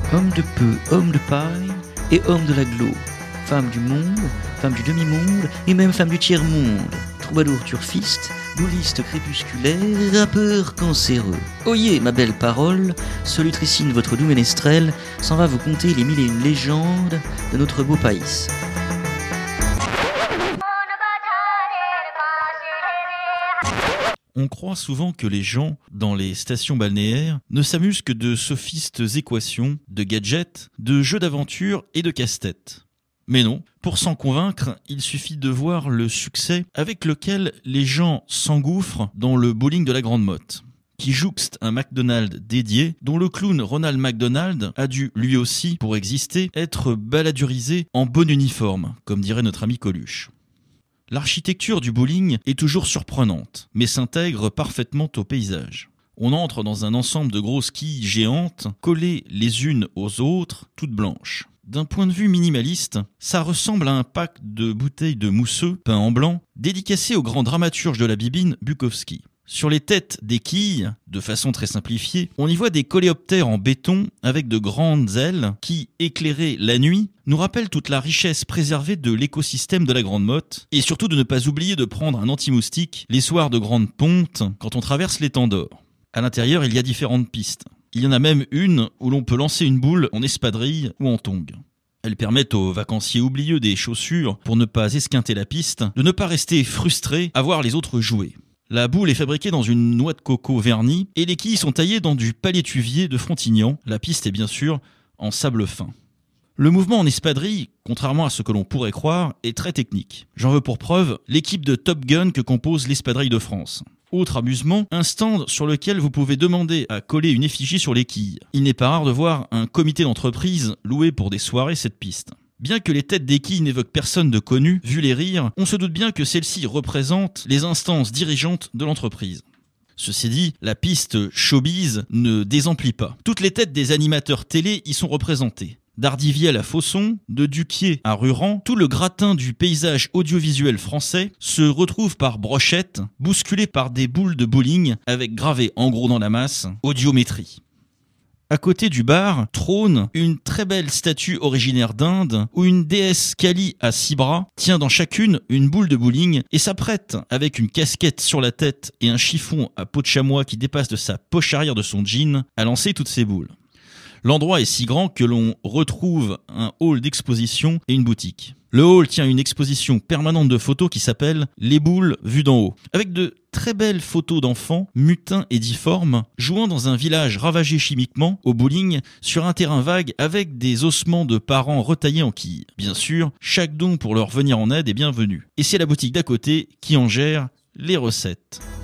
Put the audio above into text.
Homme de peu, homme de paille et homme de l'agglo. Femme du monde, femme du demi-monde et même femme du tiers-monde. Troubadour turfiste, bouliste crépusculaire, rappeur cancéreux. Oyez, ma belle parole, solutricine votre doux ménestrel, s'en va vous conter les 1001 légendes de notre beau pays. On croit souvent que les gens, dans les stations balnéaires, ne s'amusent que de sophistes équations, de gadgets, de jeux d'aventure et de casse-tête. Mais non, pour s'en convaincre, il suffit de voir le succès avec lequel les gens s'engouffrent dans le bowling de la Grande Motte, qui jouxte un McDonald's dédié, dont le clown Ronald McDonald a dû, lui aussi, pour exister, être baladurisé en bon uniforme, comme dirait notre ami Coluche. L'architecture du bowling est toujours surprenante, mais s'intègre parfaitement au paysage. On entre dans un ensemble de grosses quilles géantes, collées les unes aux autres, toutes blanches. D'un point de vue minimaliste, ça ressemble à un pack de bouteilles de mousseux peints en blanc, dédicacé au grand dramaturge de la bibine, Bukowski. Sur les têtes des quilles, de façon très simplifiée, on y voit des coléoptères en béton avec de grandes ailes qui, éclairées la nuit, nous rappellent toute la richesse préservée de l'écosystème de la Grande Motte et surtout de ne pas oublier de prendre un anti-moustique les soirs de grande ponte quand on traverse l'étang d'Or. À l'intérieur, il y a différentes pistes. Il y en a même une où l'on peut lancer une boule en espadrille ou en tongue. Elles permettent aux vacanciers oublieux des chaussures, pour ne pas esquinter la piste, de ne pas rester frustrés à voir les autres jouer. La boule est fabriquée dans une noix de coco vernie et les quilles sont taillées dans du palétuvier de Frontignan. La piste est bien sûr en sable fin. Le mouvement en espadrille, contrairement à ce que l'on pourrait croire, est très technique. J'en veux pour preuve l'équipe de Top Gun que compose l'espadrille de France. Autre amusement, un stand sur lequel vous pouvez demander à coller une effigie sur les quilles. Il n'est pas rare de voir un comité d'entreprise louer pour des soirées cette piste. Bien que les têtes des quilles n'évoquent personne de connu, vu les rires, on se doute bien que celles-ci représentent les instances dirigeantes de l'entreprise. Ceci dit, la piste showbiz ne désemplit pas. Toutes les têtes des animateurs télé y sont représentées. D'Hardiviel à Fosson, de Duquier à Ruran, tout le gratin du paysage audiovisuel français se retrouve par brochette, bousculé par des boules de bowling avec gravé en gros dans la masse « Audiométrie ». À côté du bar trône une très belle statue originaire d'Inde où une déesse Kali à 6 bras tient dans chacune une boule de bowling et s'apprête, avec une casquette sur la tête et un chiffon à peau de chamois qui dépasse de sa poche arrière de son jean, à lancer toutes ces boules. L'endroit est si grand que l'on retrouve un hall d'exposition et une boutique. Le hall tient une exposition permanente de photos qui s'appelle « Les boules vues d'en haut », avec de très belles photos d'enfants, mutins et difformes, jouant dans un village ravagé chimiquement, au bowling, sur un terrain vague avec des ossements de parents retaillés en quilles. Bien sûr, chaque don pour leur venir en aide est bienvenu. Et c'est la boutique d'à côté qui en gère les recettes.